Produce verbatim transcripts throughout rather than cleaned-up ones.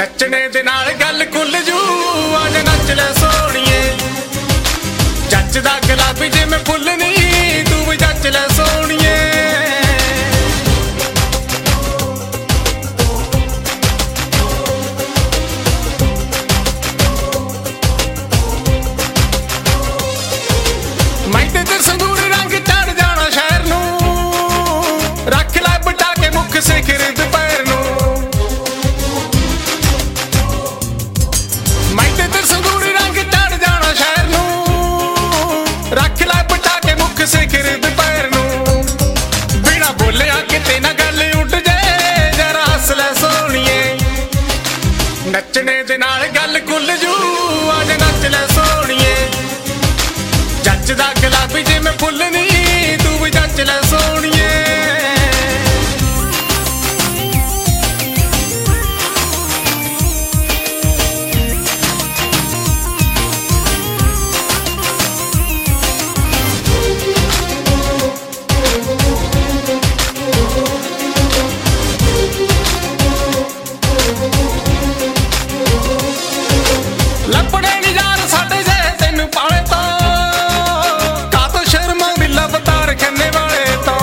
नचने दे नाल गल खुल जू आज नच ले सोहणीए जचदा गुलाबी जिवें फुल नहीं तू भी जच ले सोहणीए। मैं ते तेरे संदूरी रंग चढ़ जाना शहर नूं रख लै बटा के मुख सिखर दुपहर नूं। मैं ते तेरे संदूरी रंग चढ़ जाना शहर नूं रख लै बटा के मुख सिखर दुपहर नूं। बिना बोलिया किते ना गल उठ जाए जरा हस लै सोहणीए नचने दे नाल गल खुल जू आज नच लै सोहणीए जचदा गुलाबी जिवें फुल नहीं तू भी जच लै सोहणीए। लपड़े नी यार साडे जे तैनू पाले तो कातो शर्माउंदी लवतार खन्ने वाले तो।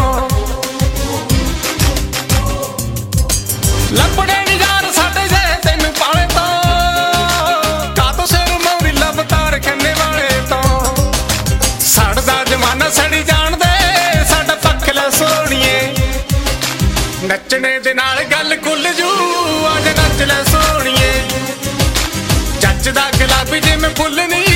लपड़े नी यार साडे जे तैनू पाले तो कातो शर्माउंदी लवतार खन्ने वाले तो। सड़दा जमाना सड़ी जान दे साडा पक्ख लै सोहणीए नचने दे नाल गल खुल जू आज नच लै सोहणीए जचदा गुलाबी जिवें फुल नहीं